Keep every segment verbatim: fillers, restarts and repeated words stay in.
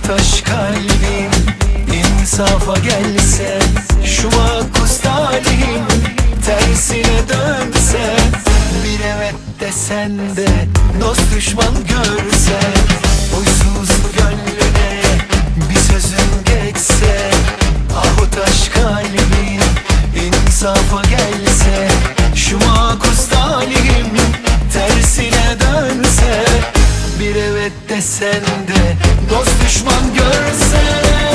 taş kalbim insafa gelse, şu makus talihim tersine dönse, bir evet desen de dost düşman görse, huysuz gönlüne bir sözün geçse, ah o taş kalbim insafa gelse, şu makus talihim tersine dönse, bir evet desen de dost düşman görse.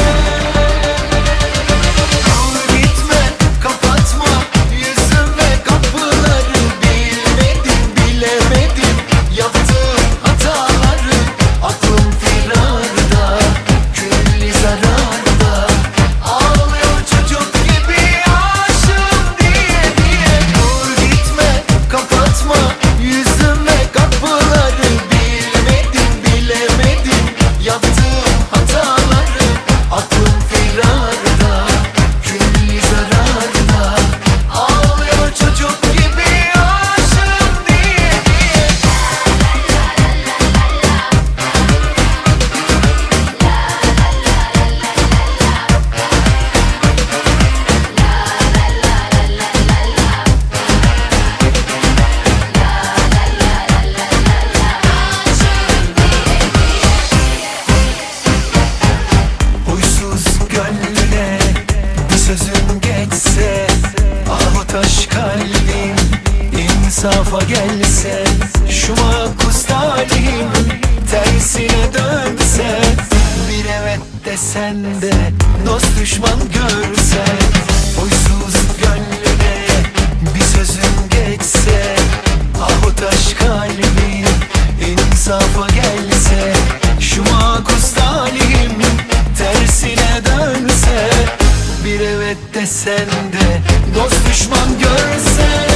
Dur gitme, kapatma yüzüme kapıları, bilmedim bilemedim yaptığım hataları, aklım firarda, külli zararda, ağlıyor çocuk gibi aşığım diye diye. Dur gitme, kapatma yüzüme kapıları, bilmedim bilemedim yaptığım hataları, aklım firarda, külli zararda, ağlıyor çocuk gibi aşığım diye diye. Huysuz gönlüne bir sözün geçse, ah o taş kalbim insafa gelse, şu makus talihim tersine dönse, bir evet desen de dost düşman görse, huysuz gönlüne bir sözün geçse, ah o taş kalbim insafa gelse, şu makus talihim tersine dönse, bir evet desen de dost düşman görse.